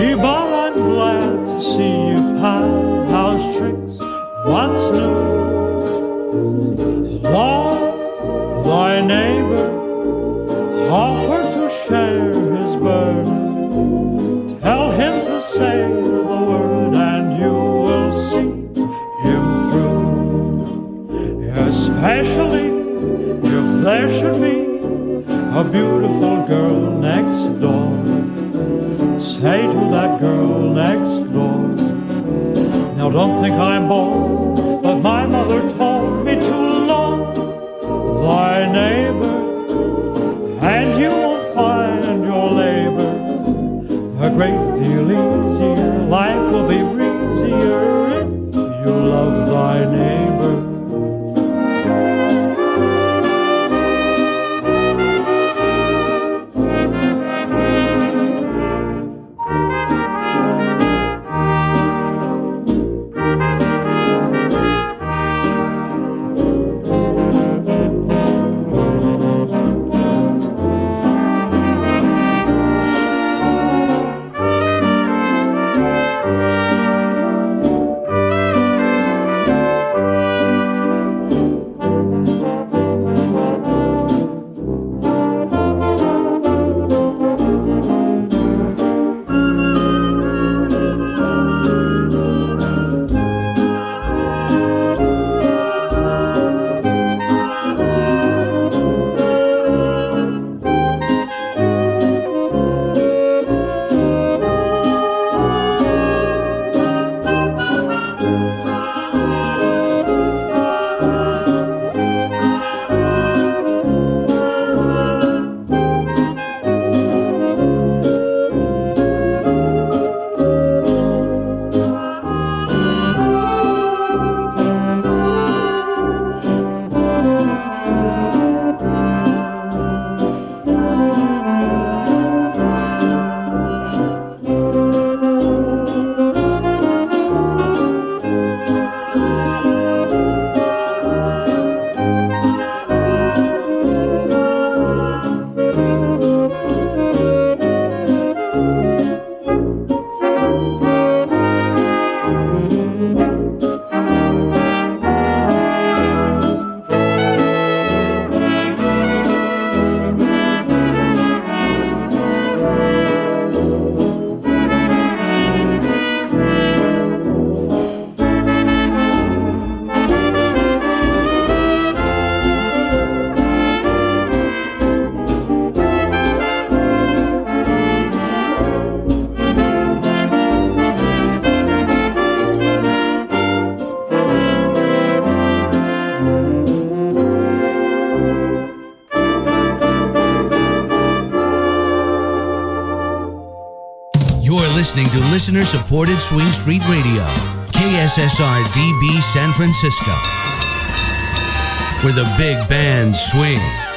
but I'm glad to see you, pal. How's tricks? What's new? Lord, thy neighbor offered to share his burden. Tell him to say the word and you will see him through. Especially if there should be a beautiful girl next door. Say to that girl next door, now don't think I'm bold, but my mother told me to love thy neighbor, and you will find your labor a great deal easier. Life will be breezier if you love thy neighbor. Listening to listener-supported Swing Street Radio, KSSR-DB San Francisco, where the big bands swing.